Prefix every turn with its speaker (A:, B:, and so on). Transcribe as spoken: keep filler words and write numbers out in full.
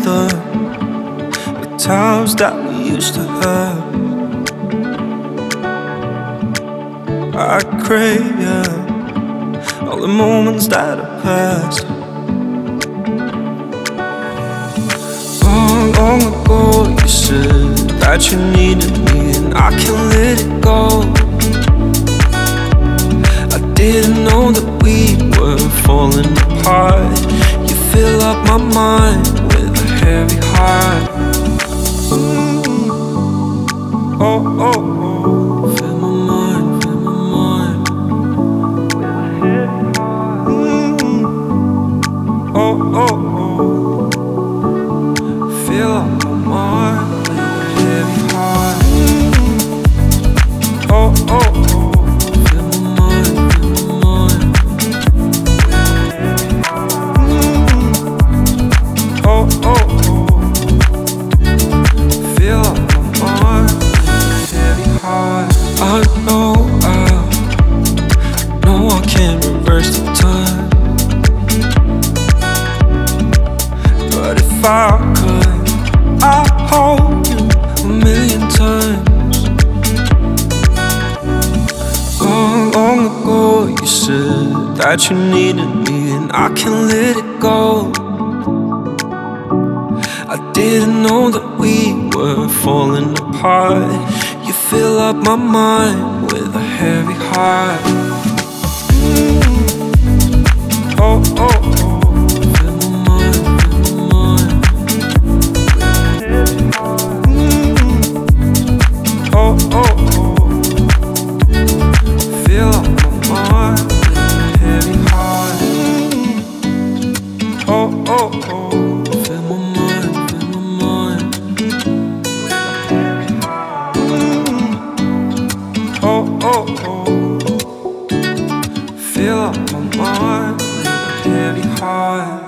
A: together, the times that we used to have. I crave, yeah, all the moments that are past. Long, long ago you said that you needed me and I can't let it go. I didn't know that we were falling apart. You fill up my mind with a heavy heart. Mm. Oh, oh, oh, fill my mind, fill my mind with a heavy heart. Mm. Oh, oh, oh, fill up my mind with a heavy heart. Mm. Oh, oh, oh. I know, I know I can't reverse the time, but if I could, I'd hold you a million times. Long, long ago you said that you needed me and I can't let it go. I didn't know that we were falling apart. You fill up my mind with a heavy heart. Mm. Oh, oh, oh, fill my mind, fill my mind with a heavy heart. Mm. Oh, oh, oh, fill up my mind with a heavy heart. Mm. Oh, oh, oh, fill my mind, fill my mind with a heavy heart. Oh, oh, oh, fill up my mind with a heavy heart.